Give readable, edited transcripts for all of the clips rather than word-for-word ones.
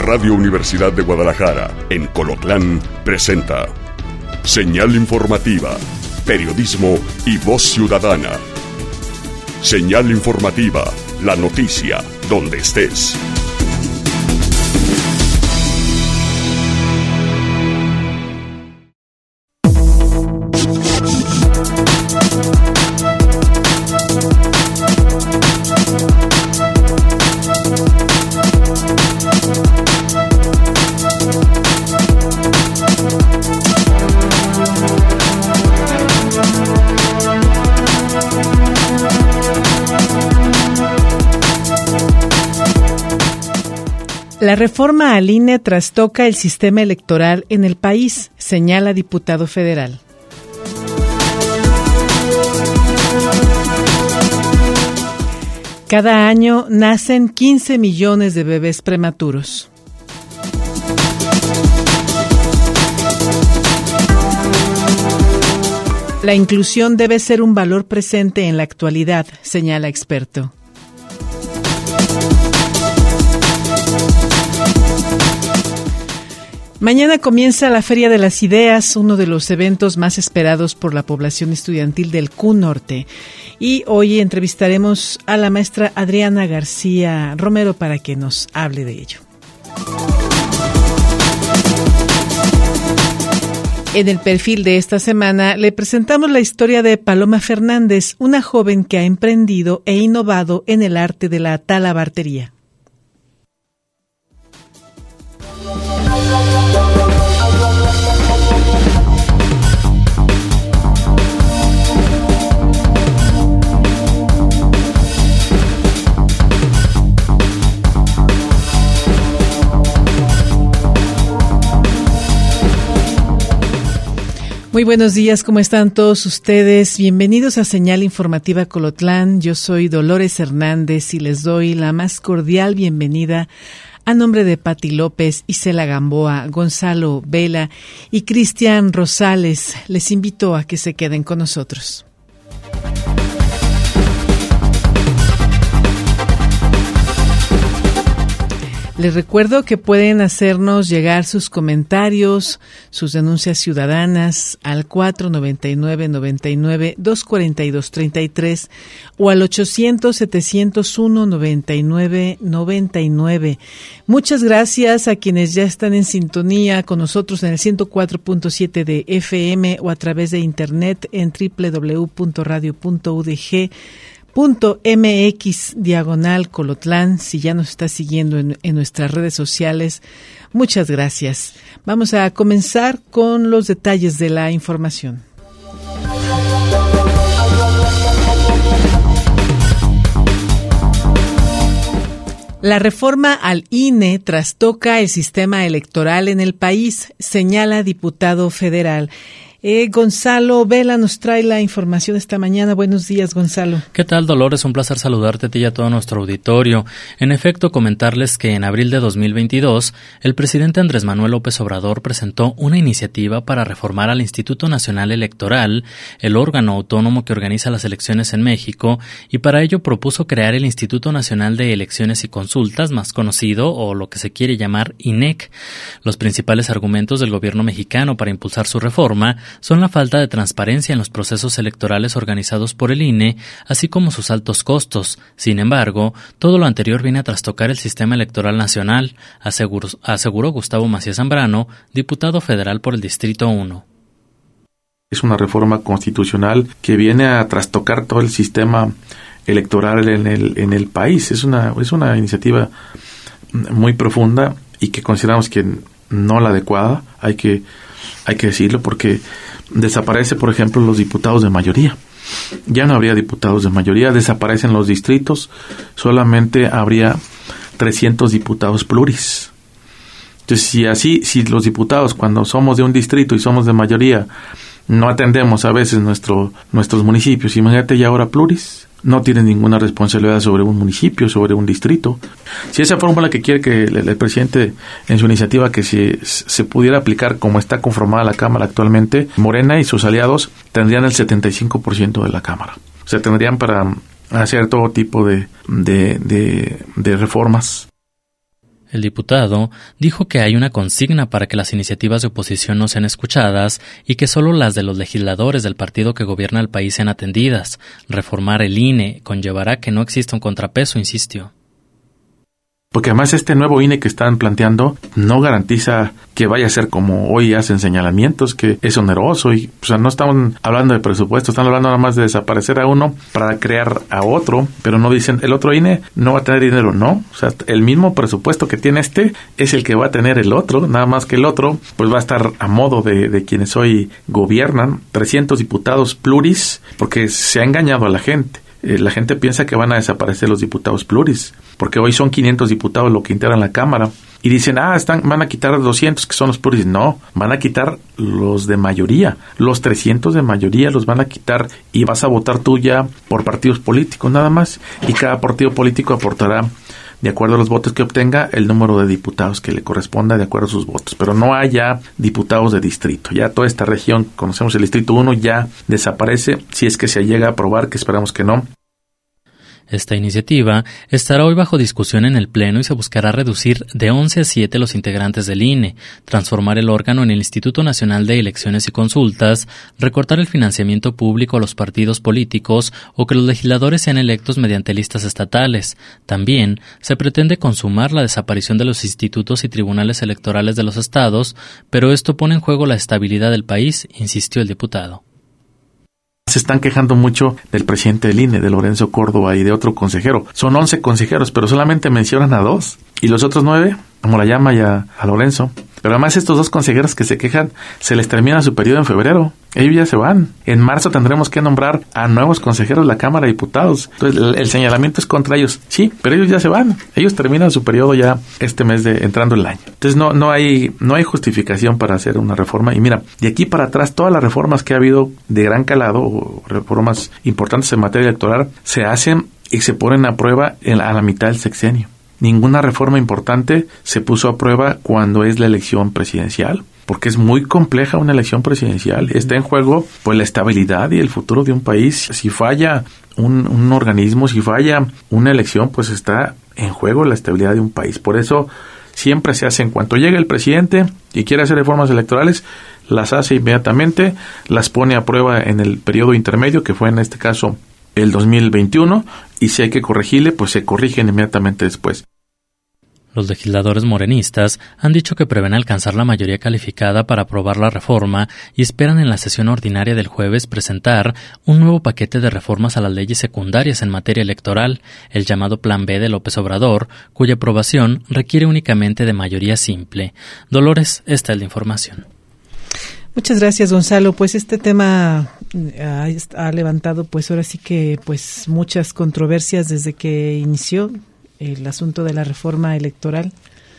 Radio Universidad de Guadalajara, en Colotlán, presenta Señal Informativa, periodismo y voz ciudadana. Señal Informativa, la noticia, donde estés. La reforma al INE trastoca el sistema electoral en el país, señala diputado federal. Cada año nacen 15 millones de bebés prematuros. La inclusión debe ser un valor presente en la actualidad, señala experto. Mañana comienza la Feria de las Ideas, uno de los eventos más esperados por la población estudiantil del Q Norte. Y hoy entrevistaremos a la maestra Adriana García Romero para que nos hable de ello. En el perfil de esta semana le presentamos la historia de Paloma Fernández, una joven que ha emprendido e innovado en el arte de la talabartería. Muy buenos días, ¿cómo están todos ustedes? Bienvenidos a Señal Informativa Colotlán. Yo soy Dolores Hernández y les doy la más cordial bienvenida a nombre de Pati López, Isela Gamboa, Gonzalo Vela y Cristian Rosales. Les invito a que se queden con nosotros. Les recuerdo que pueden hacernos llegar sus comentarios, sus denuncias ciudadanas al 499-99-242-33 o al 800-701-9999. Muchas gracias a quienes ya están en sintonía con nosotros en el 104.7 de FM o a través de internet en www.radio.udg.mx/Colotlán. Si ya nos está siguiendo en nuestras redes sociales, muchas gracias. Vamos a comenzar con los detalles de la información. La reforma al INE trastoca el sistema electoral en el país, señala diputado federal. Gonzalo Vela nos trae la información esta mañana. Buenos días, Gonzalo. ¿Qué tal, Dolores? Un placer saludarte a ti y a todo nuestro auditorio. En efecto, comentarles que en abril de 2022, el presidente Andrés Manuel López Obrador presentó una iniciativa para reformar al Instituto Nacional Electoral, el órgano autónomo que organiza las elecciones en México, y para ello propuso crear el Instituto Nacional de Elecciones y Consultas, más conocido o lo que se quiere llamar INEC. Los principales argumentos del gobierno mexicano para impulsar su reforma son la falta de transparencia en los procesos electorales organizados por el INE, así como sus altos costos. Sin embargo, todo lo anterior viene a trastocar el sistema electoral nacional, aseguró Gustavo Macías Zambrano, diputado federal por el Distrito 1. Es una reforma constitucional que viene a trastocar todo el sistema electoral en el país. Es una iniciativa muy profunda y que consideramos que no la adecuada. Hay que decirlo, porque desaparece, por ejemplo, los diputados de mayoría. Ya no habría diputados de mayoría, desaparecen los distritos, solamente habría 300 diputados pluris. Entonces, si los diputados, cuando somos de un distrito y somos de mayoría, no atendemos a veces nuestros municipios, imagínate ya ahora pluris. No tienen ninguna responsabilidad sobre un municipio, sobre un distrito. Si esa fórmula que quiere que el presidente en su iniciativa que se pudiera aplicar como está conformada la Cámara actualmente, Morena y sus aliados tendrían el 75% de la Cámara. O sea, tendrían para hacer todo tipo de reformas. El diputado dijo que hay una consigna para que las iniciativas de oposición no sean escuchadas y que solo las de los legisladores del partido que gobierna el país sean atendidas. Reformar el INE conllevará que no exista un contrapeso, insistió. Porque además este nuevo INE que están planteando no garantiza que vaya a ser como hoy hacen señalamientos, que es oneroso. Y, o sea, no están hablando de presupuesto, están hablando nada más de desaparecer a uno para crear a otro, pero no dicen el otro INE no va a tener dinero, no. O sea, el mismo presupuesto que tiene este es el que va a tener el otro, nada más que el otro pues va a estar a modo de quienes hoy gobiernan, 300 diputados pluris, porque se ha engañado a la gente. La gente piensa que van a desaparecer los diputados pluris, porque hoy son 500 diputados lo que integran la Cámara, y dicen, van a quitar 200 que son los pluris. No, van a quitar los de mayoría, los 300 de mayoría los van a quitar, y vas a votar tú ya por partidos políticos nada más, y cada partido político aportará, de acuerdo a los votos que obtenga, el número de diputados que le corresponda de acuerdo a sus votos. Pero no hay ya diputados de distrito. Ya toda esta región, conocemos el distrito 1, ya desaparece, si es que se llega a aprobar, que esperamos que no. Esta iniciativa estará hoy bajo discusión en el Pleno y se buscará reducir de 11 a 7 los integrantes del INE, transformar el órgano en el Instituto Nacional de Elecciones y Consultas, recortar el financiamiento público a los partidos políticos o que los legisladores sean electos mediante listas estatales. También se pretende consumar la desaparición de los institutos y tribunales electorales de los estados, pero esto pone en juego la estabilidad del país, insistió el diputado. Se están quejando mucho del presidente del INE, de Lorenzo Córdoba, y de otro consejero. Son 11 consejeros, pero solamente mencionan a 2. Y los otros 9, como la llama ya a Lorenzo. Pero además estos 2 consejeros que se quejan, se les termina su periodo en febrero. Ellos ya se van. En marzo tendremos que nombrar a nuevos consejeros de la Cámara de Diputados. Entonces el señalamiento es contra ellos. Sí, pero ellos ya se van. Ellos terminan su periodo ya este mes de entrando el año. Entonces no hay justificación para hacer una reforma. Y mira, de aquí para atrás todas las reformas que ha habido de gran calado, o reformas importantes en materia electoral, se hacen y se ponen a prueba a la mitad del sexenio. Ninguna reforma importante se puso a prueba cuando es la elección presidencial, porque es muy compleja una elección presidencial. Está en juego pues la estabilidad y el futuro de un país. Si falla un organismo, si falla una elección, pues está en juego la estabilidad de un país. Por eso siempre se hace, en cuanto llega el presidente y quiere hacer reformas electorales, las hace inmediatamente, las pone a prueba en el periodo intermedio, que fue en este caso el 2021, y si hay que corregirle, pues se corrigen inmediatamente después. Los legisladores morenistas han dicho que prevén alcanzar la mayoría calificada para aprobar la reforma y esperan en la sesión ordinaria del jueves presentar un nuevo paquete de reformas a las leyes secundarias en materia electoral, el llamado Plan B de López Obrador, cuya aprobación requiere únicamente de mayoría simple. Dolores, esta es la información. Muchas gracias, Gonzalo. Pues este tema ha levantado, pues ahora sí que pues muchas controversias desde que inició el asunto de la reforma electoral,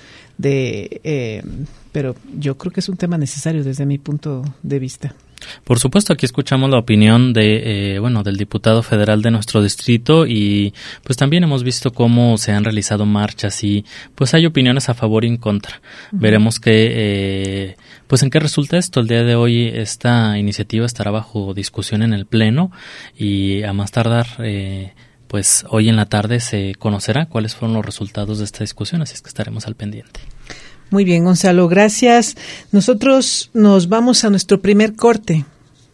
pero yo creo que es un tema necesario desde mi punto de vista. Por supuesto, aquí escuchamos la opinión del diputado federal de nuestro distrito, y pues también hemos visto cómo se han realizado marchas y pues hay opiniones a favor y en contra. Uh-huh. Veremos en qué resulta esto. El día de hoy esta iniciativa estará bajo discusión en el Pleno y a más tardar pues hoy en la tarde se conocerá cuáles fueron los resultados de esta discusión, así es que estaremos al pendiente. Muy bien, Gonzalo, gracias. Nosotros nos vamos a nuestro primer corte.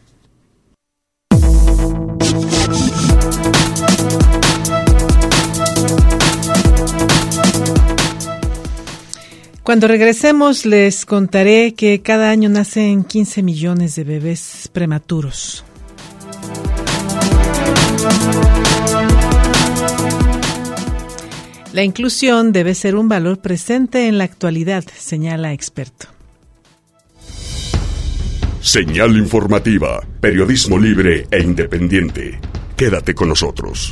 Cuando regresemos les contaré que cada año nacen 15 millones de bebés prematuros. La inclusión debe ser un valor presente en la actualidad, señala experto. Señal informativa, periodismo libre e independiente. Quédate con nosotros.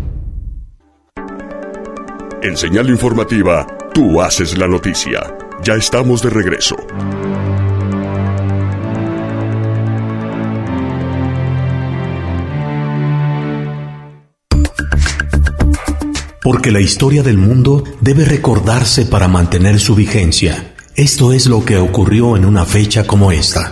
En Señal informativa, tú haces la noticia. Ya estamos de regreso. Porque la historia del mundo debe recordarse para mantener su vigencia. Esto es lo que ocurrió en una fecha como esta.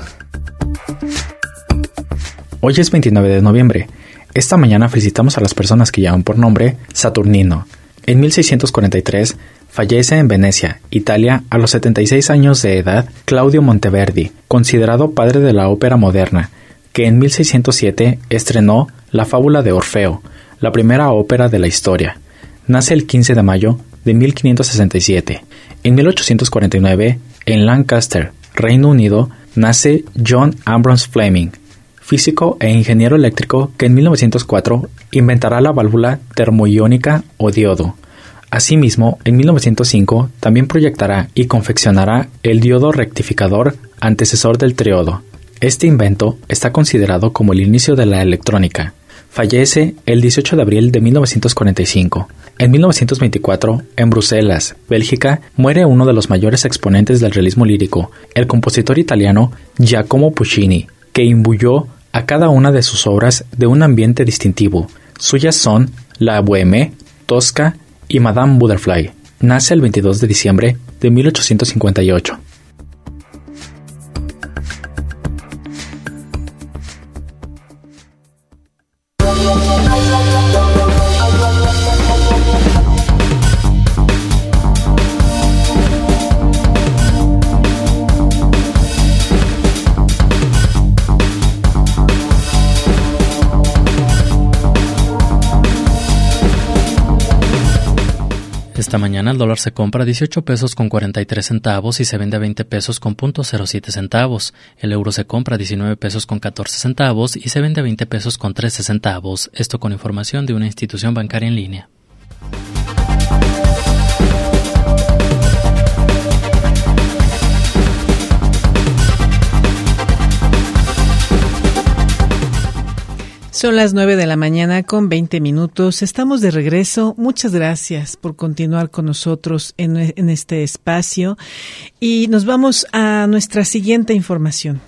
Hoy es 29 de noviembre. Esta mañana felicitamos a las personas que llaman por nombre Saturnino. En 1643 Fallece en Venecia, Italia, a los 76 años de edad, Claudio Monteverdi, considerado padre de la ópera moderna, que en 1607 estrenó La fábula de Orfeo, la primera ópera de la historia. Nace el 15 de mayo de 1567. En 1849, en Lancaster, Reino Unido, nace John Ambrose Fleming, físico e ingeniero eléctrico que en 1904 inventará la válvula termoiónica o diodo. Asimismo, en 1905 también proyectará y confeccionará el diodo rectificador, antecesor del triodo. Este invento está considerado como el inicio de la electrónica. Fallece el 18 de abril de 1945. En 1924, en Bruselas, Bélgica, muere uno de los mayores exponentes del realismo lírico, el compositor italiano Giacomo Puccini, que imbuyó a cada una de sus obras de un ambiente distintivo. Suyas son La Bohème, Tosca y Madame Butterfly. Nace el 22 de diciembre de 1858. Esta mañana el dólar se compra a 18 pesos con 43 centavos y se vende a 20 pesos con .07 centavos. El euro se compra a 19 pesos con 14 centavos y se vende a 20 pesos con 13 centavos. Esto con información de una institución bancaria en línea. Son las 9 de la mañana con 20 minutos. Estamos de regreso. Muchas gracias por continuar con nosotros en este espacio. Y nos vamos a nuestra siguiente información.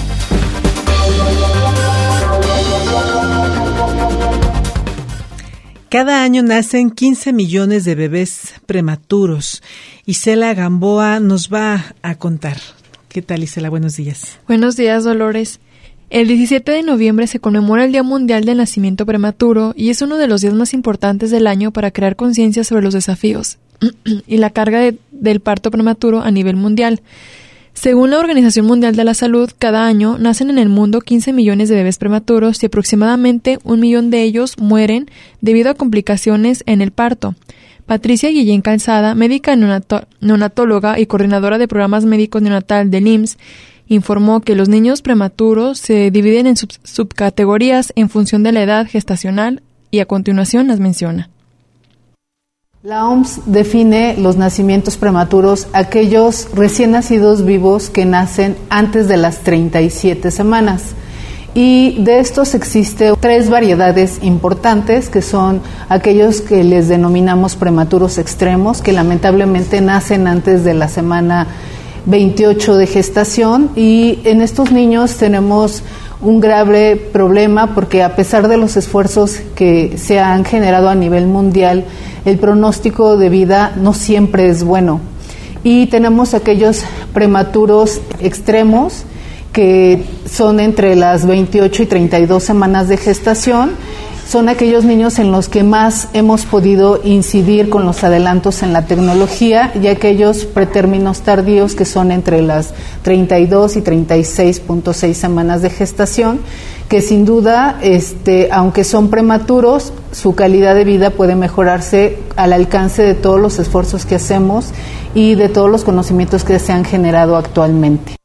Cada año nacen 15 millones de bebés prematuros. Isela Gamboa nos va a contar. ¿Qué tal, Isela? Buenos días. Buenos días, Dolores. El 17 de noviembre se conmemora el Día Mundial del Nacimiento Prematuro y es uno de los días más importantes del año para crear conciencia sobre los desafíos y la carga del parto prematuro a nivel mundial. Según la Organización Mundial de la Salud, cada año nacen en el mundo 15 millones de bebés prematuros y aproximadamente 1 millón de ellos mueren debido a complicaciones en el parto. Patricia Guillén Calzada, médica neonatóloga y coordinadora de programas médicos neonatal del IMSS, informó que los niños prematuros se dividen en subcategorías en función de la edad gestacional y a continuación las menciona. La OMS define los nacimientos prematuros aquellos recién nacidos vivos que nacen antes de las 37 semanas. Y de estos existen 3 variedades importantes, que son aquellos que les denominamos prematuros extremos, que lamentablemente nacen antes de la semana 28 de gestación, y en estos niños tenemos un grave problema porque a pesar de los esfuerzos que se han generado a nivel mundial, el pronóstico de vida no siempre es bueno. Y tenemos aquellos prematuros extremos que son entre las 28 y 32 semanas de gestación. Son aquellos niños en los que más hemos podido incidir con los adelantos en la tecnología, y aquellos pretérminos tardíos que son entre las 32 y 36.6 semanas de gestación, que sin duda, aunque son prematuros, su calidad de vida puede mejorarse al alcance de todos los esfuerzos que hacemos y de todos los conocimientos que se han generado actualmente.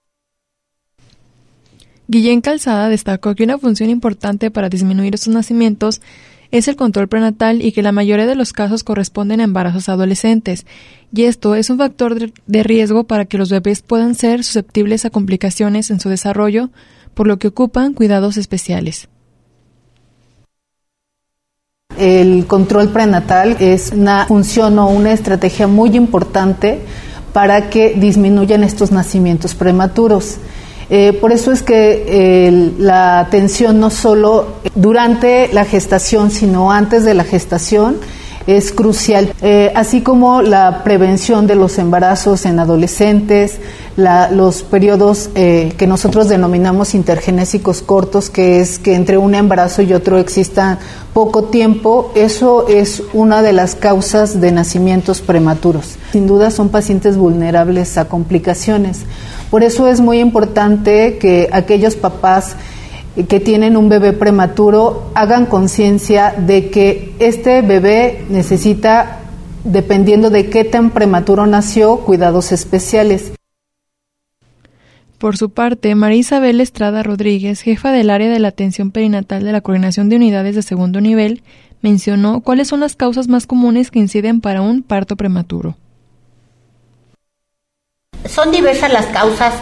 Guillén Calzada destacó que una función importante para disminuir estos nacimientos es el control prenatal y que la mayoría de los casos corresponden a embarazos adolescentes, y esto es un factor de riesgo para que los bebés puedan ser susceptibles a complicaciones en su desarrollo, por lo que ocupan cuidados especiales. El control prenatal es una función o una estrategia muy importante para que disminuyan estos nacimientos prematuros. Por eso es que la atención no solo durante la gestación, sino antes de la gestación, es crucial, así como la prevención de los embarazos en adolescentes, los periodos que nosotros denominamos intergenésicos cortos, que es que entre un embarazo y otro exista poco tiempo. Eso es una de las causas de nacimientos prematuros. Sin duda son pacientes vulnerables a complicaciones. Por eso es muy importante que aquellos papás que tienen un bebé prematuro hagan conciencia de que este bebé necesita, dependiendo de qué tan prematuro nació, cuidados especiales. Por su parte, María Isabel Estrada Rodríguez, jefa del área de la atención perinatal de la Coordinación de Unidades de Segundo Nivel, mencionó cuáles son las causas más comunes que inciden para un parto prematuro. Son diversas las causas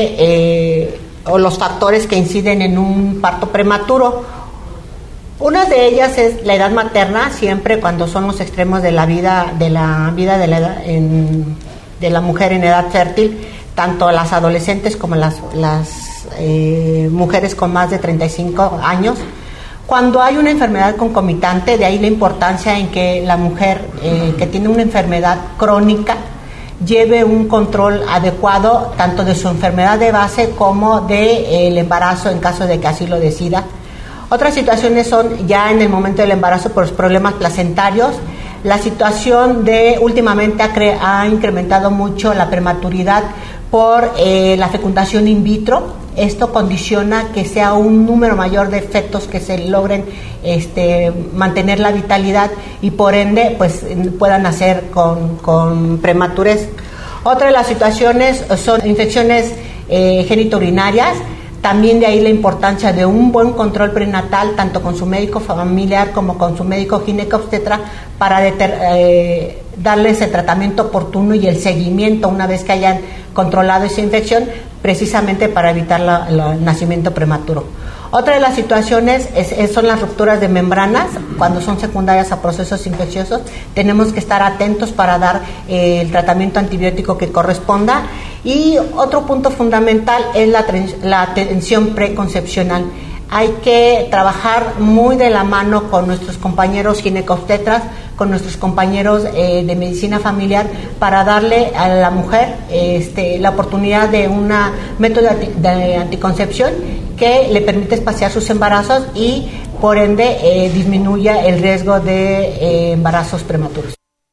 o los factores que inciden en un parto prematuro. Una de ellas es la edad materna, siempre cuando son los extremos de la vida de la mujer en edad fértil, tanto las adolescentes como las mujeres con más de 35 años. Cuando hay una enfermedad concomitante, de ahí la importancia en que la mujer que tiene una enfermedad crónica lleve un control adecuado tanto de su enfermedad de base como del embarazo en caso de que así lo decida. Otras situaciones son ya en el momento del embarazo por los problemas placentarios. La situación últimamente ha incrementado mucho la prematuridad por la fecundación in vitro. Esto condiciona que sea un número mayor de fetos que se logren mantener la vitalidad y por ende pues puedan nacer con prematurez. Otra de las situaciones son infecciones genitourinarias. También de ahí la importancia de un buen control prenatal, tanto con su médico familiar como con su médico ginecobstetra, para darles el tratamiento oportuno y el seguimiento una vez que hayan controlado esa infección, precisamente para evitar el nacimiento prematuro. Otra de las situaciones son las rupturas de membranas, cuando son secundarias a procesos infecciosos. Tenemos que estar atentos para dar el tratamiento antibiótico que corresponda. Y otro punto fundamental es la atención preconcepcional. Hay que trabajar muy de la mano con nuestros compañeros ginecobstetras, con nuestros compañeros de medicina familiar, para darle a la mujer la oportunidad de un método de anticoncepción que le permite espaciar sus embarazos y por ende disminuya el riesgo de embarazos prematuros.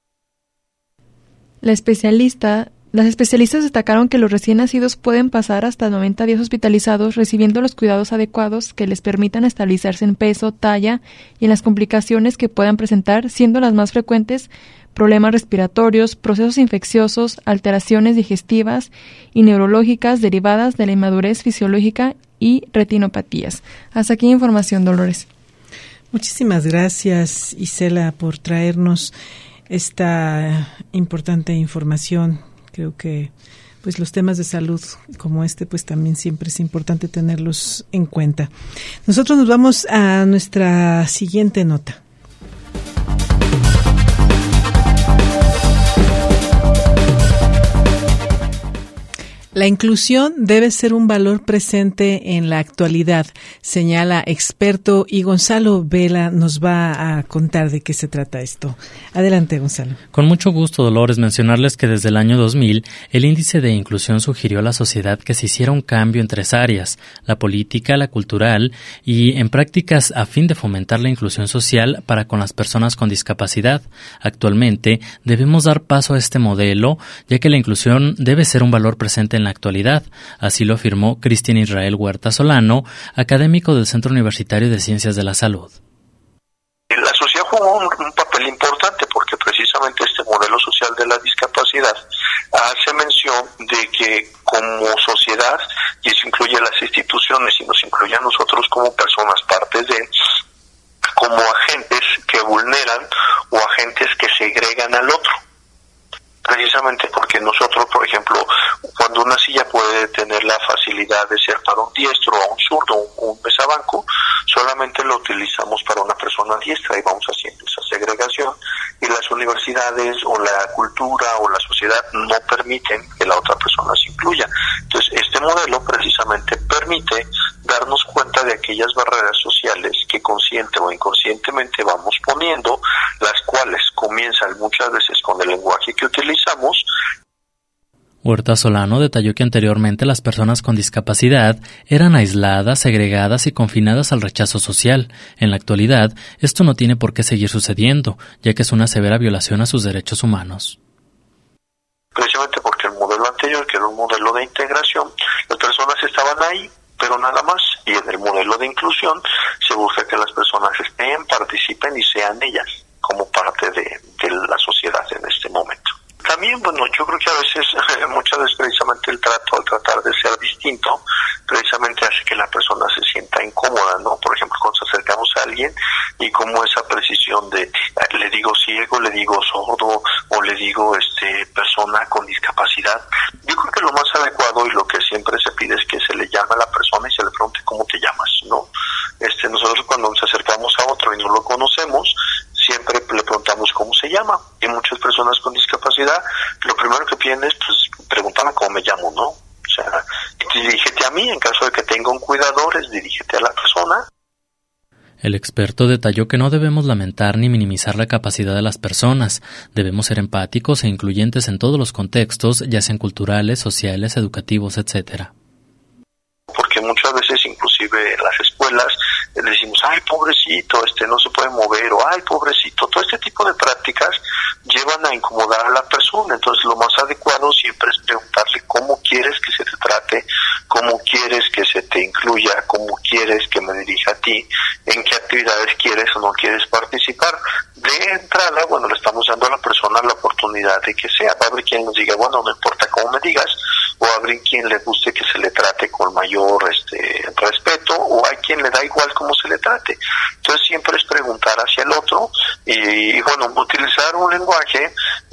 Las especialistas destacaron que los recién nacidos pueden pasar hasta 90 días hospitalizados recibiendo los cuidados adecuados que les permitan estabilizarse en peso, talla y en las complicaciones que puedan presentar, siendo las más frecuentes problemas respiratorios, procesos infecciosos, alteraciones digestivas y neurológicas derivadas de la inmadurez fisiológica y retinopatías. Hasta aquí información, Dolores. Muchísimas gracias, Isela, por traernos esta importante información. Creo que pues los temas de salud como pues también siempre es importante tenerlos en cuenta. Nosotros nos vamos a nuestra siguiente nota. La inclusión debe ser un valor presente en la actualidad, señala experto, y Gonzalo Vela nos va a contar de qué se trata esto. Adelante, Gonzalo. Con mucho gusto, Dolores, mencionarles que desde el año 2000 el índice de inclusión sugirió a la sociedad que se hiciera un cambio en 3 áreas, la política, la cultural y en prácticas a fin de fomentar la inclusión social para con las personas con discapacidad. Actualmente debemos dar paso a este modelo, ya que la inclusión debe ser un valor presente en la actualidad. Así lo afirmó Cristian Israel Huerta Solano, académico del Centro Universitario de Ciencias de la Salud. La sociedad jugó un papel importante porque precisamente este modelo social de la discapacidad hace mención de que como sociedad, y eso incluye las instituciones y nos incluye a nosotros como personas partes de, como agentes que vulneran o agentes que segregan al otro. Precisamente porque nosotros, por ejemplo, cuando una silla puede tener la facilidad de ser para un diestro, a un zurdo, un mesabanco, solamente lo utilizamos para una persona diestra y vamos haciendo esa segregación, y las universidades o la cultura o la sociedad no permiten que la otra persona se incluya. Entonces, este modelo precisamente permite darnos cuenta de aquellas barreras sociales que consciente o inconscientemente vamos poniendo, las cuales comienza muchas veces con el lenguaje que utilizamos. Huerta Solano detalló que anteriormente las personas con discapacidad eran aisladas, segregadas y confinadas al rechazo social. En la actualidad, esto no tiene por qué seguir sucediendo, ya que es una severa violación a sus derechos humanos. Precisamente porque el modelo anterior, que era un modelo de integración, las personas estaban ahí, pero nada más. Y en el modelo de inclusión se busca que las personas estén, participen y sean ellas como parte de la sociedad en este momento. También, bueno, yo creo que a veces, muchas veces precisamente el trato, al tratar de ser distinto, precisamente hace que la persona se sienta incómoda, ¿no? Por ejemplo, cuando nos acercamos a alguien y como esa precisión de, le digo ciego, le digo sordo, o le digo persona con discapacidad, yo creo que lo más adecuado y lo que siempre se pide es que se le llame a la persona y se le pregunte cómo te llamas, ¿no? Nosotros cuando nos acercamos a otro y no lo conocemos, siempre le preguntamos cómo se llama. Y muchas personas con discapacidad, lo primero que piden es, pues, preguntarme cómo me llamo, ¿no? O sea, dirígete a mí, en caso de que tenga un cuidador, dirígete a la persona. El experto detalló que no debemos lamentar ni minimizar la capacidad de las personas. Debemos ser empáticos e incluyentes en todos los contextos, ya sean culturales, sociales, educativos, etcétera. Porque muchas veces, inclusive en las escuelas, le decimos, ay, pobrecito, no se puede mover, o ay, pobrecito. Todo este tipo de prácticas llevan a incomodar a la persona. Entonces, lo más adecuado siempre es preguntarle cómo quieres que se te trate, cómo quieres que se te incluya, cómo quieres que me dirija a ti, en qué actividades quieres o no quieres participar. De entrada, bueno, le estamos dando a la persona la oportunidad de que sea. Va a haber quien nos diga, bueno, no importa cómo me digas, o a haber quien le guste que se le trate con mayor respeto, o hay quien le da igual cómo se le trate. Entonces siempre es preguntar hacia el otro y bueno, utilizar un lenguaje,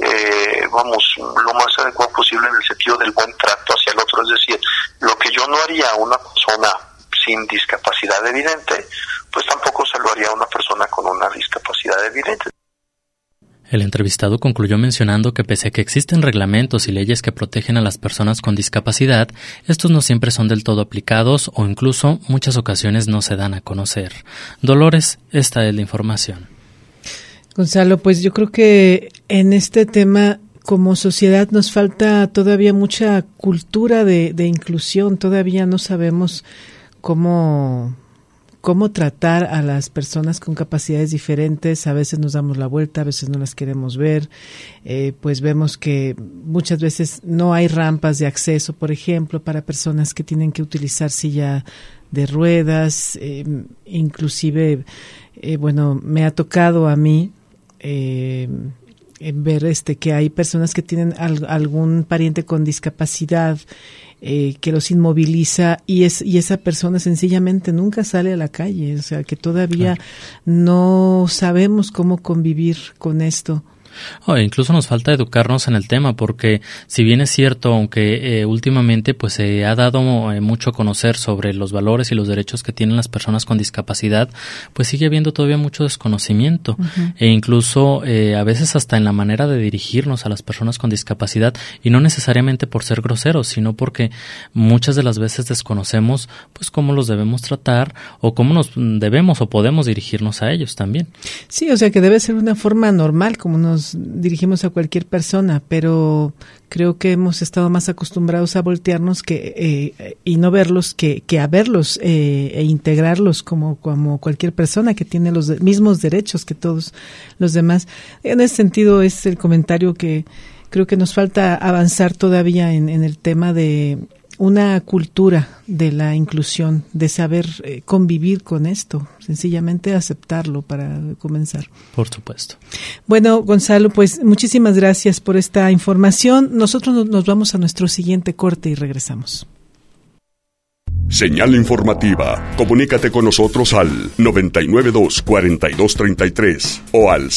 lo más adecuado posible en el sentido del buen trato hacia el otro. Es decir, lo que yo no haría a una persona sin discapacidad evidente, pues tampoco se lo haría a una persona con una discapacidad evidente. El entrevistado concluyó mencionando que pese a que existen reglamentos y leyes que protegen a las personas con discapacidad, estos no siempre son del todo aplicados o incluso muchas ocasiones no se dan a conocer. Dolores, esta es la información. Gonzalo, pues yo creo que en este tema como sociedad nos falta todavía mucha cultura de inclusión, todavía no sabemos cómo tratar a las personas con capacidades diferentes. A veces nos damos la vuelta, a veces no las queremos ver, pues vemos que muchas veces no hay rampas de acceso, por ejemplo, para personas que tienen que utilizar silla de ruedas, inclusive, me ha tocado a mí ver que hay personas que tienen algún pariente con discapacidad que los inmoviliza y esa persona sencillamente nunca sale a la calle, o sea que todavía no sabemos cómo convivir con esto. Incluso nos falta educarnos en el tema, porque si bien es cierto, aunque últimamente pues se ha dado mucho a conocer sobre los valores y los derechos que tienen las personas con discapacidad, pues sigue habiendo todavía mucho desconocimiento. Uh-huh. E incluso a veces hasta en la manera de dirigirnos a las personas con discapacidad, y no necesariamente por ser groseros, sino porque muchas de las veces desconocemos pues cómo los debemos tratar o cómo nos debemos o podemos dirigirnos a ellos también. Sí, o sea que debe ser una forma normal como nos dirigimos a cualquier persona, pero creo que hemos estado más acostumbrados a voltearnos y no verlos que a verlos e integrarlos como cualquier persona que tiene los mismos derechos que todos los demás. En ese sentido es el comentario que creo que nos falta avanzar todavía en el tema de una cultura de la inclusión, de saber convivir con esto, sencillamente aceptarlo para comenzar. Por supuesto. Bueno, Gonzalo, pues muchísimas gracias por esta información. Nosotros nos vamos a nuestro siguiente corte y regresamos. Señal informativa. Comunícate con nosotros al 992-4233 o al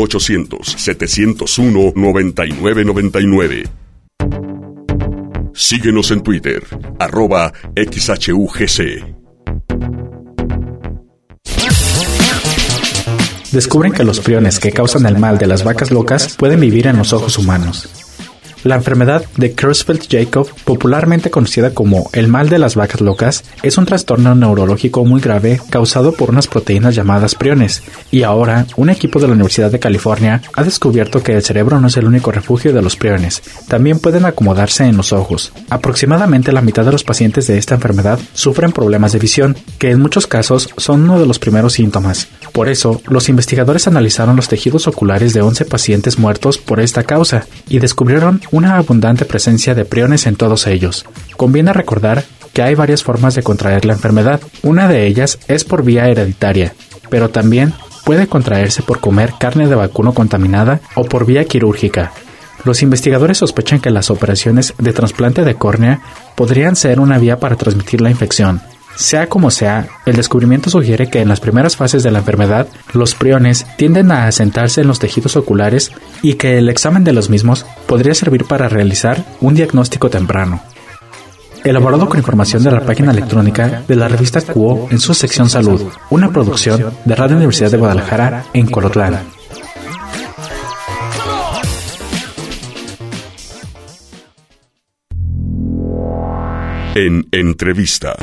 01800-701-9999. Síguenos en Twitter, @XHUGC. Descubren que los priones que causan el mal de las vacas locas pueden vivir en los ojos humanos. La enfermedad de Creutzfeldt-Jakob, popularmente conocida como el mal de las vacas locas, es un trastorno neurológico muy grave causado por unas proteínas llamadas priones, y ahora un equipo de la Universidad de California ha descubierto que el cerebro no es el único refugio de los priones, también pueden acomodarse en los ojos. Aproximadamente la mitad de los pacientes de esta enfermedad sufren problemas de visión, que en muchos casos son uno de los primeros síntomas. Por eso, los investigadores analizaron los tejidos oculares de 11 pacientes muertos por esta causa y descubrieron una abundante presencia de priones en todos ellos. Conviene recordar que hay varias formas de contraer la enfermedad. Una de ellas es por vía hereditaria, pero también puede contraerse por comer carne de vacuno contaminada o por vía quirúrgica. Los investigadores sospechan que las operaciones de trasplante de córnea podrían ser una vía para transmitir la infección. Sea como sea, el descubrimiento sugiere que en las primeras fases de la enfermedad, los priones tienden a asentarse en los tejidos oculares y que el examen de los mismos podría servir para realizar un diagnóstico temprano. Elaborado con información de la página electrónica de la revista Quo en su sección Salud, una producción de Radio Universidad de Guadalajara en Colotlán. En entrevista.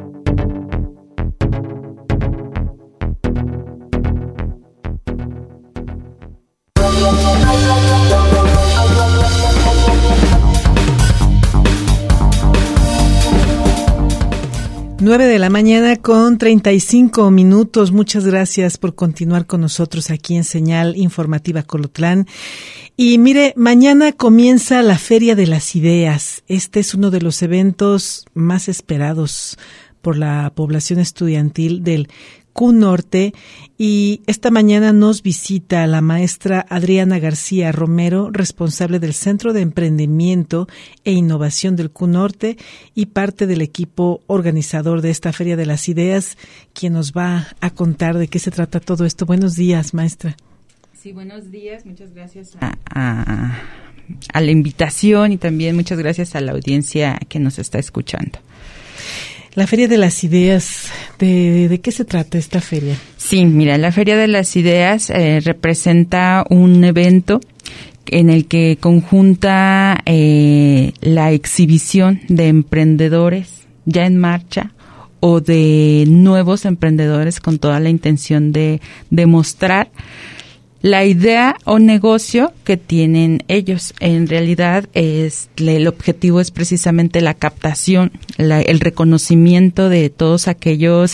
Nueve de la mañana con 35 minutos. Muchas gracias por continuar con nosotros aquí en Señal Informativa Colotlán. Y mire, mañana comienza la Feria de las Ideas. Este es uno de los eventos más esperados por la población estudiantil del Q-Norte, y esta mañana nos visita la maestra Adriana García Romero, responsable del Centro de Emprendimiento e Innovación del Q-Norte y parte del equipo organizador de esta Feria de las Ideas, quien nos va a contar de qué se trata todo esto. Buenos días, maestra. Sí, buenos días. Muchas gracias a la invitación y también muchas gracias a la audiencia que nos está escuchando. La Feria de las Ideas, ¿de qué se trata esta feria? Sí, mira, la Feria de las Ideas representa un evento en el que conjunta la exhibición de emprendedores ya en marcha o de nuevos emprendedores con toda la intención de demostrar la idea o negocio que tienen ellos. En realidad el objetivo es precisamente la captación, el reconocimiento de todos aquellos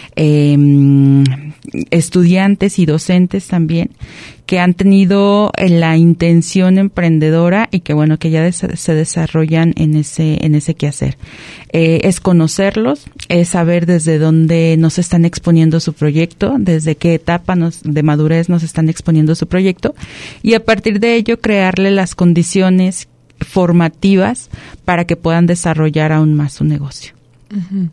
estudiantes y docentes también que han tenido la intención emprendedora y que bueno, que ya se desarrollan en ese quehacer. Es conocerlos, es saber desde dónde nos están exponiendo su proyecto, desde qué etapa de madurez nos están exponiendo su proyecto, y a partir de ello crearle las condiciones formativas para que puedan desarrollar aún más su negocio. Uh-huh.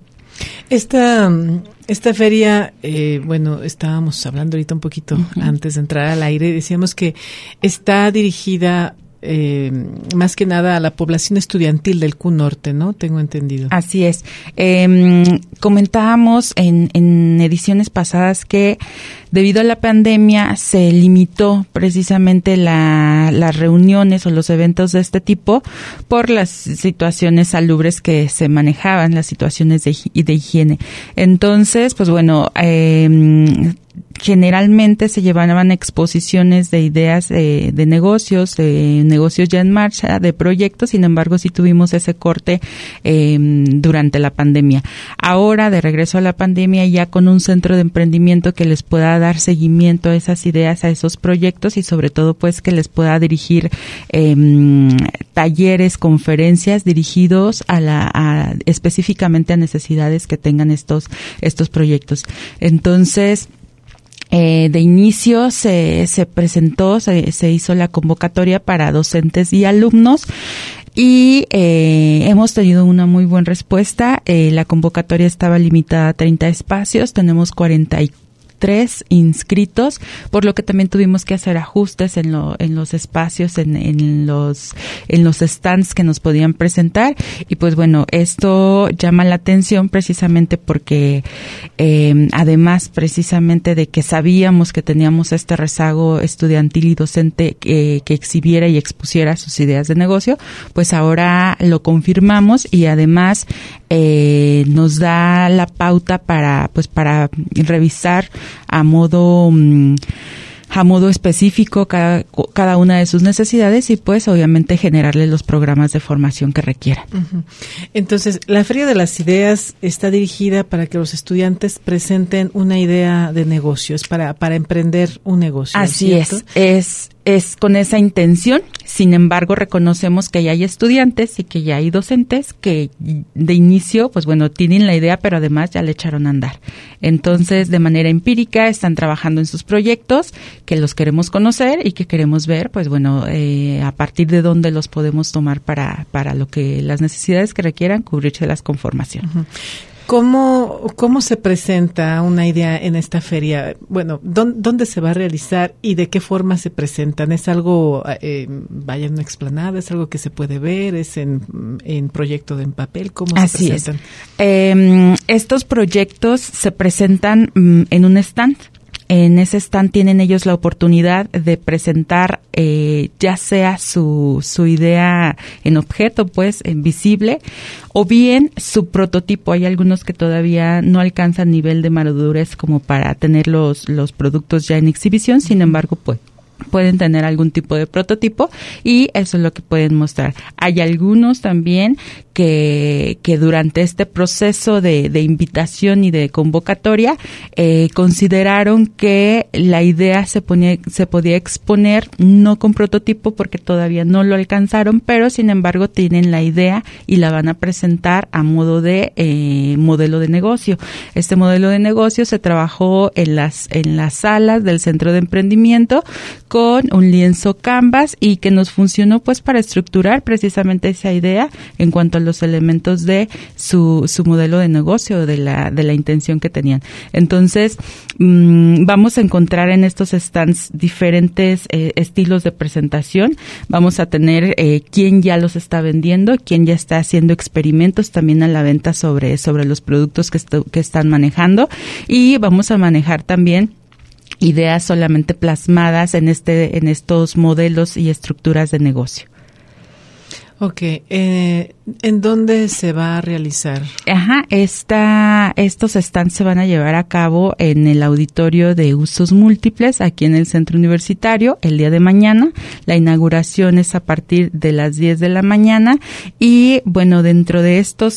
Esta feria, bueno, estábamos hablando ahorita un poquito antes de entrar al aire, decíamos que está dirigida más que nada a la población estudiantil del Q-Norte, ¿no? Tengo entendido. Así es. Comentábamos en ediciones pasadas que debido a la pandemia se limitó precisamente las reuniones o los eventos de este tipo por las situaciones salubres que se manejaban, las situaciones de higiene. Entonces, pues bueno, generalmente se llevaban exposiciones de ideas de negocios ya en marcha, de proyectos. Sin embargo, sí tuvimos ese corte durante la pandemia. Ahora, de regreso a la pandemia, ya con un centro de emprendimiento que les pueda dar seguimiento a esas ideas, a esos proyectos, y sobre todo pues que les pueda dirigir talleres, conferencias dirigidos específicamente a necesidades que tengan estos proyectos. Entonces, de inicio se presentó, se hizo la convocatoria para docentes y alumnos y hemos tenido una muy buena respuesta. La convocatoria estaba limitada a 30 espacios, tenemos 43 43 inscritos, por lo que también tuvimos que hacer ajustes en los espacios, en los stands que nos podían presentar. Y pues bueno, esto llama la atención precisamente porque además precisamente de que sabíamos que teníamos este rezago estudiantil y docente que exhibiera y expusiera sus ideas de negocio, pues ahora lo confirmamos y además nos da la pauta para revisar a modo específico cada una de sus necesidades y pues obviamente generarle los programas de formación que requiera. Uh-huh. Entonces, la Feria de las Ideas está dirigida para que los estudiantes presenten una idea de negocio, es para emprender un negocio. Así ¿cierto? Es con esa intención. Sin embargo, reconocemos que ya hay estudiantes y que ya hay docentes que de inicio, pues bueno, tienen la idea, pero además ya le echaron a andar. Entonces, de manera empírica, están trabajando en sus proyectos, que los queremos conocer y que queremos ver, pues bueno, a partir de dónde los podemos tomar para lo que las necesidades que requieran cubrírselas con formación. Uh-huh. ¿Cómo se presenta una idea en esta feria? Bueno, ¿dónde se va a realizar y de qué forma se presentan? ¿Es algo, vaya en una explanada, es algo que se puede ver, es en proyecto en papel? ¿Cómo se presentan? Estos proyectos se presentan en un stand. En ese stand tienen ellos la oportunidad de presentar ya sea su idea en objeto, pues, en visible, o bien su prototipo. Hay algunos que todavía no alcanzan nivel de madurez como para tener los productos ya en exhibición, sin embargo, pues, pueden tener algún tipo de prototipo y eso es lo que pueden mostrar. Hay algunos también que durante este proceso de invitación y de convocatoria consideraron que la idea se podía exponer no con prototipo porque todavía no lo alcanzaron, pero sin embargo tienen la idea y la van a presentar a modo de modelo de negocio. Este modelo de negocio se trabajó en las salas del Centro de Emprendimiento con un lienzo Canvas y que nos funcionó pues para estructurar precisamente esa idea en cuanto a los elementos de su modelo de negocio, de la intención que tenían. Entonces, vamos a encontrar en estos stands diferentes estilos de presentación. Vamos a tener quién ya los está vendiendo, quién ya está haciendo experimentos también a la venta sobre los productos que están manejando, y vamos a manejar también ideas solamente plasmadas en estos modelos y estructuras de negocio. Okay, ¿en dónde se va a realizar? Ajá, estos stands se van a llevar a cabo en el auditorio de usos múltiples aquí en el Centro Universitario el día de mañana. La inauguración es a partir de las 10 de la mañana y bueno, dentro de estos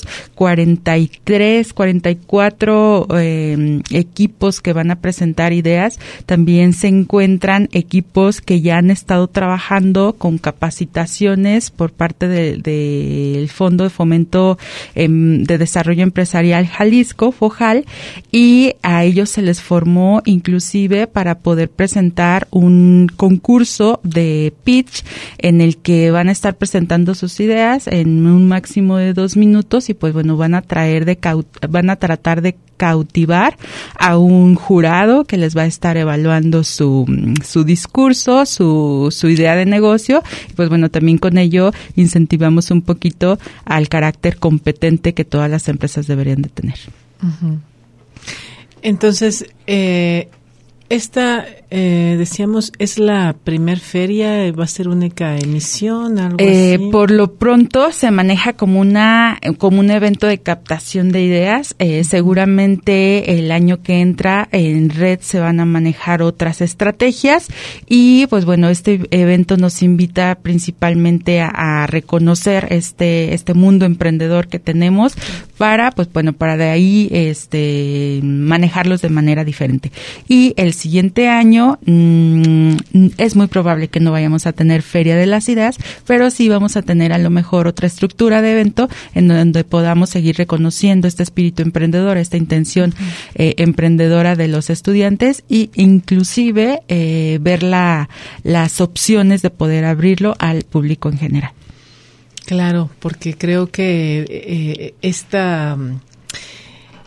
44 equipos que van a presentar ideas, también se encuentran equipos que ya han estado trabajando con capacitaciones por parte del Fondo de Fomento de Desarrollo Empresarial Jalisco, FOJAL, y a ellos se les formó inclusive para poder presentar un concurso de pitch en el que van a estar presentando sus ideas en un máximo de 2 minutos y pues bueno, van a tratar de cautivar a un jurado que les va a estar evaluando su discurso, su idea de negocio. Y pues bueno, también con ello incentivamos un poquito al carácter competente que todas las empresas deberían de tener. Uh-huh. Entonces, esta, decíamos, es la primer feria, va a ser única emisión, algo así. Por lo pronto se maneja como un evento de captación de ideas. Seguramente el año que entra en red se van a manejar otras estrategias y pues bueno, este evento nos invita principalmente a reconocer este mundo emprendedor que tenemos para pues bueno, para de ahí manejarlos de manera diferente. Y el siguiente año es muy probable que no vayamos a tener Feria de las Ideas, pero sí vamos a tener a lo mejor otra estructura de evento en donde podamos seguir reconociendo este espíritu emprendedor, esta intención emprendedora de los estudiantes e inclusive ver las opciones de poder abrirlo al público en general.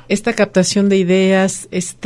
esta captación de ideas,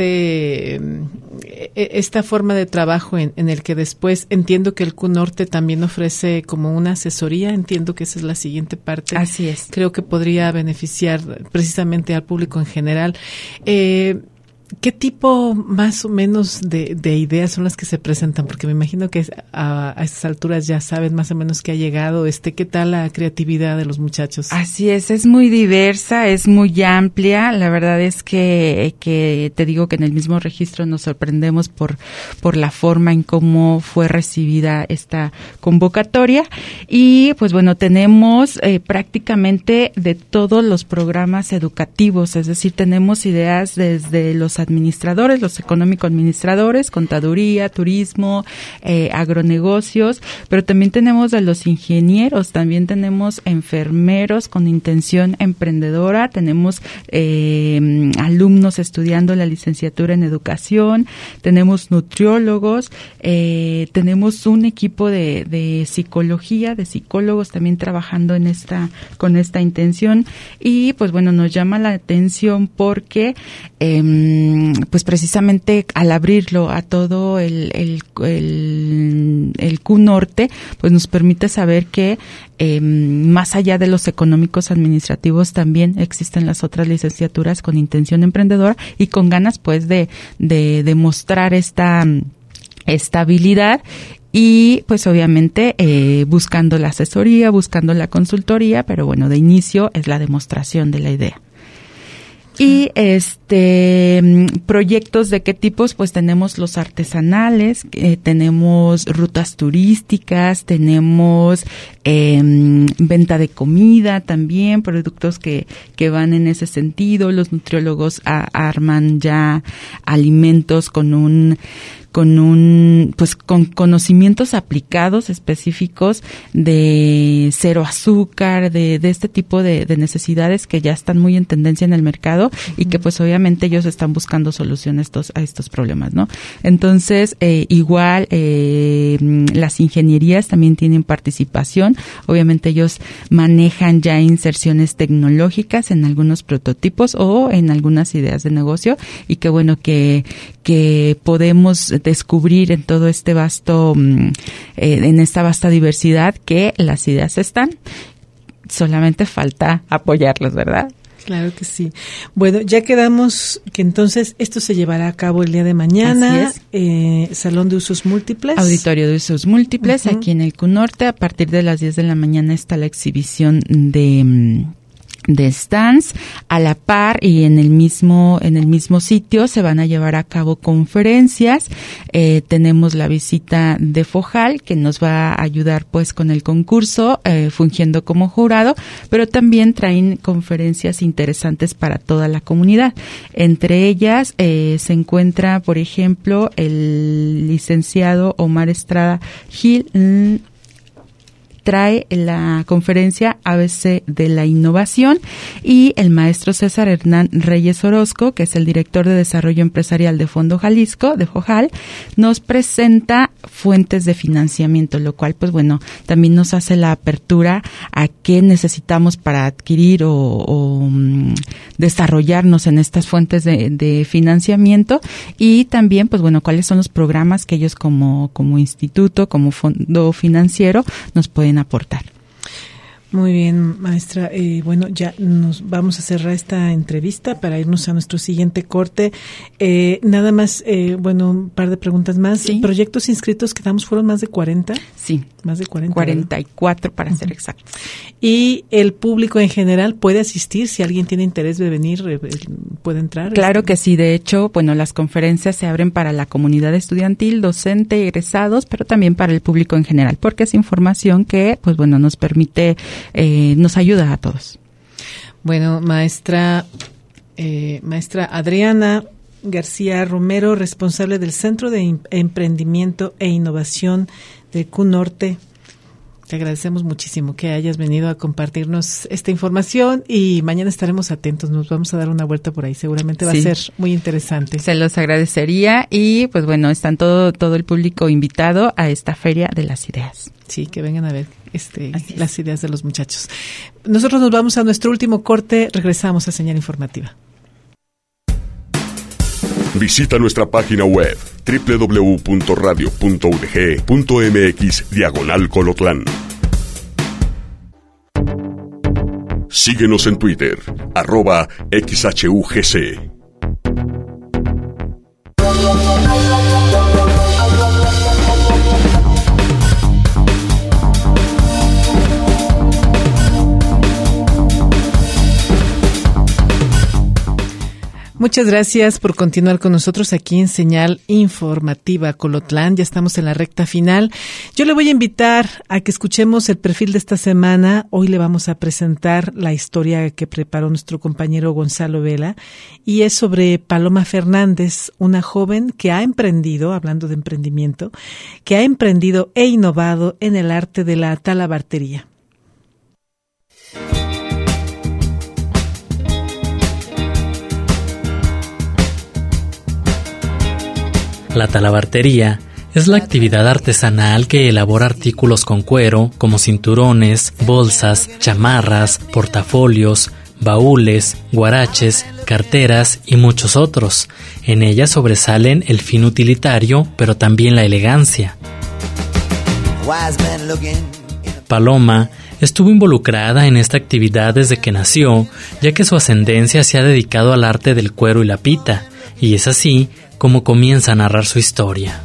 esta forma de trabajo en el que después entiendo que el CUNORTE también ofrece como una asesoría, entiendo que esa es la siguiente parte. Así es. Creo que podría beneficiar precisamente al público en general. ¿Qué tipo más o menos de ideas son las que se presentan? Porque me imagino que a estas alturas ya saben más o menos qué ha llegado. ¿Qué tal la creatividad de los muchachos? Así es muy diversa, es muy amplia. La verdad es que te digo que en el mismo registro nos sorprendemos por la forma en cómo fue recibida esta convocatoria. Y pues bueno, tenemos prácticamente de todos los programas educativos, es decir, tenemos ideas desde los administradores, los económico-administradores, contaduría, turismo, agronegocios, pero también tenemos de los ingenieros, también tenemos enfermeros con intención emprendedora, tenemos alumnos estudiando la licenciatura en educación, tenemos nutriólogos, tenemos un equipo de psicología, de psicólogos también trabajando con esta intención y pues bueno, nos llama la atención porque pues precisamente al abrirlo a todo el CUNORTE, pues nos permite saber que más allá de los económicos administrativos también existen las otras licenciaturas con intención emprendedora y con ganas pues de demostrar esta habilidad. Y pues obviamente buscando la asesoría, buscando la consultoría, pero bueno, de inicio es la demostración de la idea. Y proyectos de qué tipos, pues tenemos los artesanales, tenemos rutas turísticas, tenemos venta de comida también, productos que van en ese sentido. Los nutriólogos arman ya alimentos con conocimientos aplicados específicos de cero azúcar, de este tipo de necesidades que ya están muy en tendencia en el mercado y que pues obviamente ellos están buscando solución a estos problemas, ¿no? Entonces, igual las ingenierías también tienen participación. Obviamente ellos manejan ya inserciones tecnológicas en algunos prototipos o en algunas ideas de negocio y que bueno, que podemos descubrir en todo este vasto, en esta vasta diversidad que las ideas están, solamente falta apoyarlas, ¿verdad? Claro que sí. Bueno, ya quedamos que entonces esto se llevará a cabo el día de mañana. Así es. Salón de usos múltiples. Auditorio de usos múltiples, aquí en el CUNORTE. A partir de las 10 de la mañana está la exhibición de stands. A la par y en el mismo sitio se van a llevar a cabo conferencias. Tenemos la visita de FOJAL que nos va a ayudar pues con el concurso, fungiendo como jurado, pero también traen conferencias interesantes para toda la comunidad. Entre ellas se encuentra, por ejemplo, el licenciado Omar Estrada Gil, trae la conferencia ABC de la innovación y el maestro César Hernán Reyes Orozco, que es el director de desarrollo empresarial de Fondo Jalisco, de FOJAL, nos presenta fuentes de financiamiento, lo cual pues bueno, también nos hace la apertura a qué necesitamos para adquirir o desarrollarnos en estas fuentes de financiamiento y también pues bueno, cuáles son los programas que ellos como instituto, como fondo financiero nos pueden aportar. Muy bien, maestra. Bueno, ya nos vamos a cerrar esta entrevista para irnos a nuestro siguiente corte. Nada más, un par de preguntas más. ¿Sí? ¿Proyectos inscritos quedamos fueron más de 40? Sí. Más de 40. 44 ¿verdad? Para ser exactos. ¿Y el público en general puede asistir? Si alguien tiene interés de venir, ¿puede entrar? Claro que sí. De hecho, bueno, las conferencias se abren para la comunidad estudiantil, docente, egresados, pero también para el público en general, porque es información que, pues bueno, nos permite, nos ayuda a todos. Bueno, maestra Adriana García Romero, responsable del Centro de Emprendimiento e Innovación de CUNORTE. Te agradecemos muchísimo que hayas venido a compartirnos esta información y mañana estaremos atentos. Nos vamos a dar una vuelta por ahí. Seguramente va a ser muy interesante. Se los agradecería y pues bueno, están todo el público invitado a esta Feria de las Ideas. Sí, que vengan a ver las ideas de los muchachos. Nosotros nos vamos a nuestro último corte. Regresamos a Señal Informativa. Visita nuestra página web www.radio.udg.mx/Colotlán. Síguenos en Twitter, @XHUGC. Muchas gracias por continuar con nosotros aquí en Señal Informativa Colotlán. Ya estamos en la recta final. Yo le voy a invitar a que escuchemos el perfil de esta semana. Hoy le vamos a presentar la historia que preparó nuestro compañero Gonzalo Vela y es sobre Paloma Fernández, una joven que ha emprendido, hablando de emprendimiento, que ha emprendido e innovado en el arte de la talabartería. La talabartería es la actividad artesanal que elabora artículos con cuero como cinturones, bolsas, chamarras, portafolios, baúles, guaraches, carteras y muchos otros. En ella sobresalen el fin utilitario, pero también la elegancia. Paloma estuvo involucrada en esta actividad desde que nació, ya que su ascendencia se ha dedicado al arte del cuero y la pita, y es así como comienza a narrar su historia.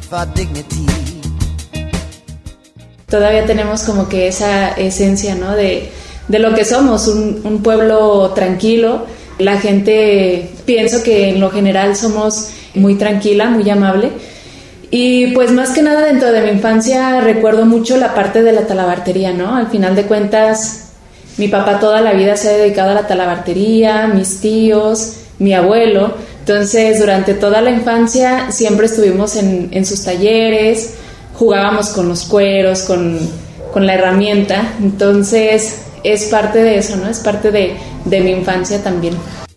Todavía tenemos como que esa esencia, ¿no? de lo que somos, un pueblo tranquilo. La gente, pienso que en lo general somos muy tranquila, muy amable. Y pues más que nada dentro de mi infancia recuerdo mucho la parte de la talabartería, ¿no? Al final de cuentas, mi papá toda la vida se ha dedicado a la talabartería, mis tíos, mi abuelo. Entonces, durante toda la infancia siempre estuvimos en sus talleres, jugábamos con los cueros, con la herramienta. Entonces, es parte de eso, ¿no? Es parte de mi infancia también.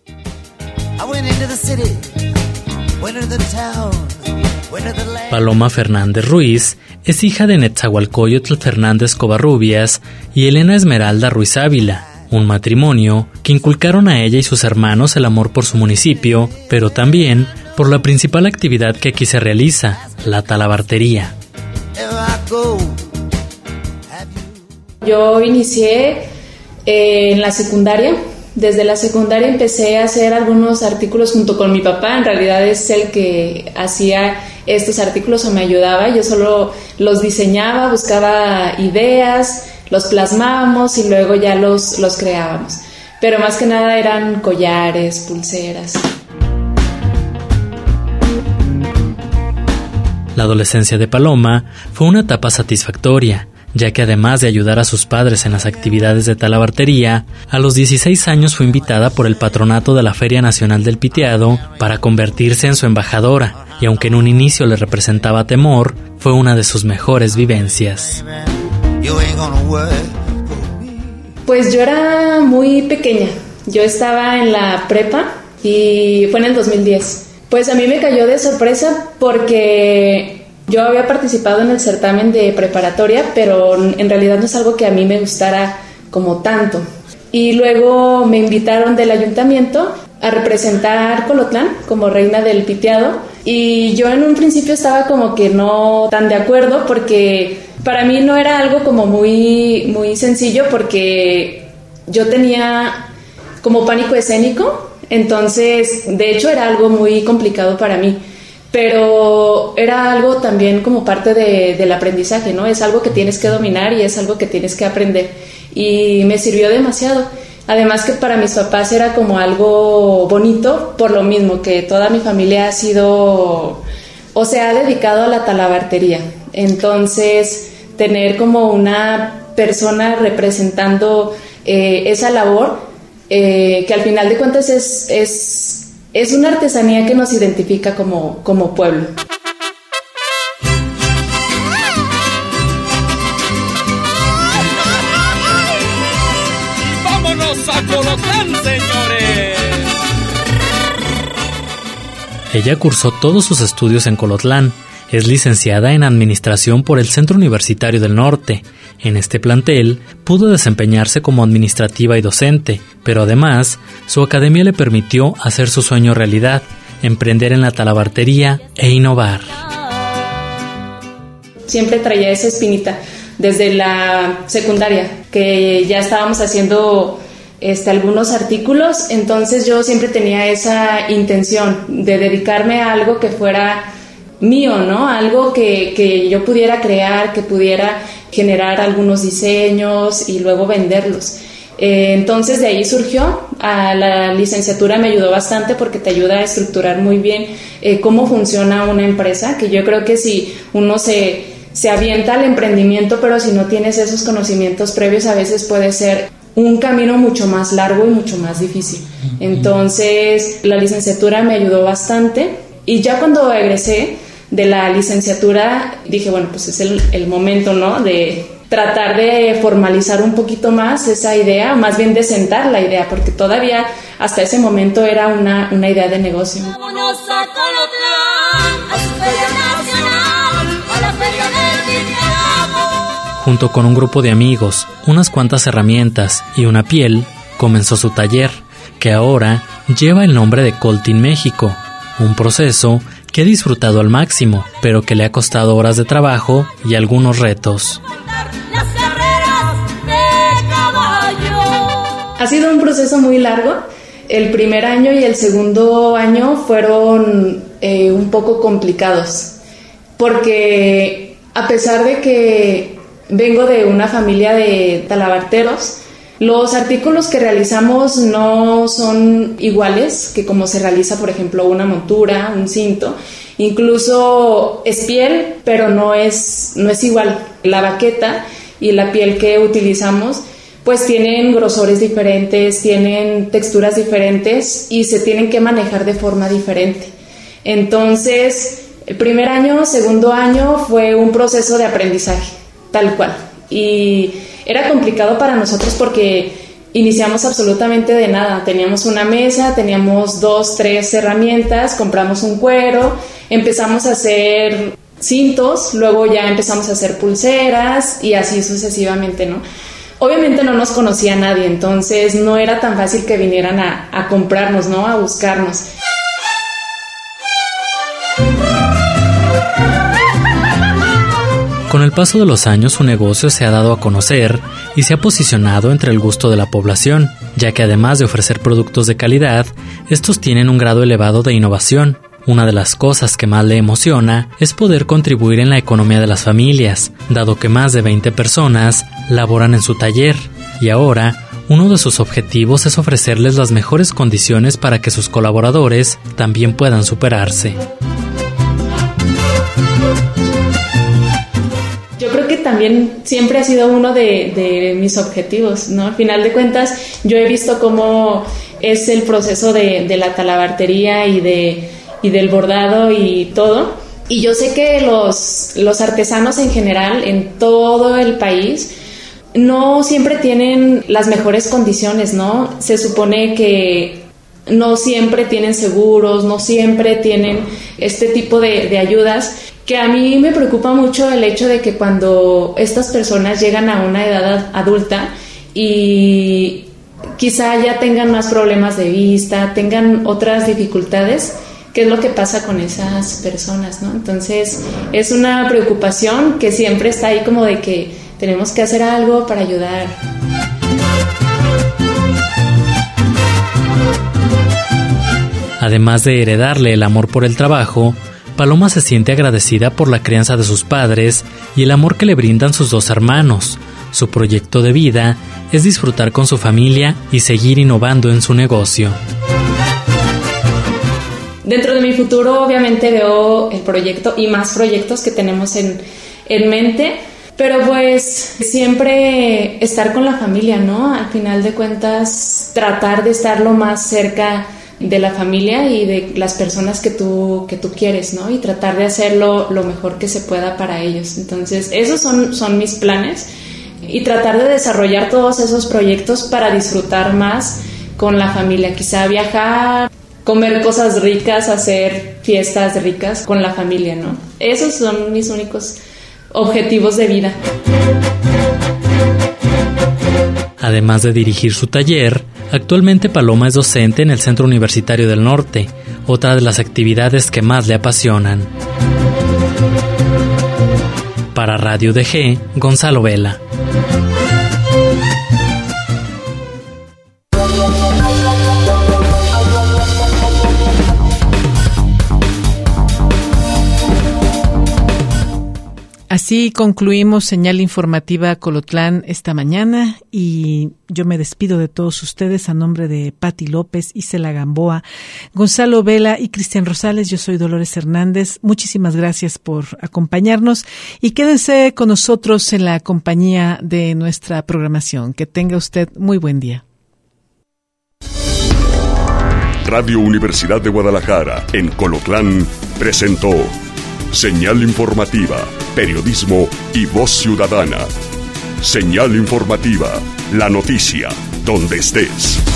Paloma Fernández Ruiz es hija de Netzahualcóyotl Fernández Covarrubias y Elena Esmeralda Ruiz Ávila, un matrimonio que inculcaron a ella y sus hermanos el amor por su municipio, pero también por la principal actividad que aquí se realiza, la talabartería. Yo inicié en la secundaria. Desde la secundaria empecé a hacer algunos artículos junto con mi papá. En realidad es el que hacía estos artículos o me ayudaba. Yo solo los diseñaba, buscaba ideas, los plasmábamos y luego ya los creábamos. Pero más que nada eran collares, pulseras. La adolescencia de Paloma fue una etapa satisfactoria, ya que además de ayudar a sus padres en las actividades de talabartería, a los 16 años fue invitada por el patronato de la Feria Nacional del Piteado para convertirse en su embajadora, y aunque en un inicio le representaba temor, fue una de sus mejores vivencias. Pues yo era muy pequeña, yo estaba en la prepa y fue en el 2010. Pues a mí me cayó de sorpresa porque yo había participado en el certamen de preparatoria, pero en realidad no es algo que a mí me gustara como tanto. Y luego me invitaron del ayuntamiento a representar Colotlán como reina del piteado. Y yo en un principio estaba como que no tan de acuerdo porque para mí no era algo como muy, muy sencillo porque yo tenía como pánico escénico. Entonces, de hecho, era algo muy complicado para mí. Pero era algo también como parte del aprendizaje, ¿no? Es algo que tienes que dominar y es algo que tienes que aprender. Y me sirvió demasiado. Además que para mis papás era como algo bonito, por lo mismo que toda mi familia ha sido, o se ha dedicado a la talabartería. Entonces, tener como una persona representando esa labor, que al final de cuentas es una artesanía que nos identifica como pueblo. ¡Y vámonos a Colotlán, señores! Ella cursó todos sus estudios en Colotlán. Es licenciada en Administración por el Centro Universitario del Norte. En este plantel pudo desempeñarse como administrativa y docente, pero además su academia le permitió hacer su sueño realidad, emprender en la talabartería e innovar. Siempre traía esa espinita desde la secundaria, que ya estábamos haciendo algunos artículos, entonces yo siempre tenía esa intención de dedicarme a algo que fuera mío, ¿no? Algo que yo pudiera crear, que pudiera generar algunos diseños y luego venderlos. Entonces de ahí surgió. A la licenciatura me ayudó bastante porque te ayuda a estructurar muy bien cómo funciona una empresa, que yo creo que si uno se avienta al emprendimiento, pero si no tienes esos conocimientos previos, a veces puede ser un camino mucho más largo y mucho más difícil. Entonces la licenciatura me ayudó bastante, y ya cuando egresé de la licenciatura dije, bueno, pues es el momento, ¿no?, de tratar de formalizar un poquito más esa idea, más bien de sentar la idea, porque todavía hasta ese momento era una idea de negocio. Vámonos a Colotlán, a su Feria Nacional, a la Feria del Dinero. Junto con un grupo de amigos, unas cuantas herramientas y una piel, comenzó su taller, que ahora lleva el nombre de Coltin México, un proceso que he disfrutado al máximo, pero que le ha costado horas de trabajo y algunos retos. Las carreras de caballo. Ha sido un proceso muy largo. El primer año y el segundo año fueron un poco complicados, porque a pesar de que vengo de una familia de talabarteros, los artículos que realizamos no son iguales que como se realiza, por ejemplo, una montura, un cinto. Incluso es piel, pero no es igual. La baqueta y la piel que utilizamos pues tienen grosores diferentes, tienen texturas diferentes y se tienen que manejar de forma diferente. Entonces, el primer año, segundo año fue un proceso de aprendizaje, tal cual. Y era complicado para nosotros porque iniciamos absolutamente de nada. Teníamos una mesa, teníamos 2, 3 herramientas, compramos un cuero, empezamos a hacer cintos, luego ya empezamos a hacer pulseras y así sucesivamente, ¿no? Obviamente no nos conocía nadie, entonces no era tan fácil que vinieran a comprarnos, ¿no?, a buscarnos. Con el paso de los años, su negocio se ha dado a conocer y se ha posicionado entre el gusto de la población, ya que además de ofrecer productos de calidad, estos tienen un grado elevado de innovación. Una de las cosas que más le emociona es poder contribuir en la economía de las familias, dado que más de 20 personas laboran en su taller, y ahora uno de sus objetivos es ofrecerles las mejores condiciones para que sus colaboradores también puedan superarse. Yo creo que también siempre ha sido uno de mis objetivos, ¿no? Al final de cuentas, yo he visto cómo es el proceso de la talabartería y del bordado y todo. Y yo sé que los artesanos en general, en todo el país, no siempre tienen las mejores condiciones, ¿no? Se supone que no siempre tienen seguros, no siempre tienen este tipo de ayudas, que a mí me preocupa mucho el hecho de que cuando estas personas llegan a una edad adulta y quizá ya tengan más problemas de vista, tengan otras dificultades, ¿qué es lo que pasa con esas personas, ¿no? Entonces es una preocupación que siempre está ahí, como de que tenemos que hacer algo para ayudar. Además de heredarle el amor por el trabajo, Paloma se siente agradecida por la crianza de sus padres y el amor que le brindan sus 2 hermanos. Su proyecto de vida es disfrutar con su familia y seguir innovando en su negocio. Dentro de mi futuro, obviamente, veo el proyecto y más proyectos que tenemos en mente, pero pues siempre estar con la familia, ¿no? Al final de cuentas, tratar de estar lo más cerca de la familia y de las personas que tú quieres, ¿no? Y tratar de hacerlo lo mejor que se pueda para ellos. Entonces, esos son mis planes, y tratar de desarrollar todos esos proyectos para disfrutar más con la familia. Quizá viajar, comer cosas ricas, hacer fiestas ricas con la familia, ¿no? Esos son mis únicos objetivos de vida. Además de dirigir su taller, actualmente Paloma es docente en el Centro Universitario del Norte, otra de las actividades que más le apasionan. Para Radio DG, Gonzalo Vela. Así concluimos Señal Informativa Colotlán esta mañana y yo me despido de todos ustedes a nombre de Pati López, Isela Gamboa, Gonzalo Vela y Cristian Rosales. Yo soy Dolores Hernández. Muchísimas gracias por acompañarnos y quédense con nosotros en la compañía de nuestra programación. Que tenga usted muy buen día. Radio Universidad de Guadalajara en Colotlán presentó Señal Informativa, periodismo y voz ciudadana. Señal Informativa, la noticia, donde estés.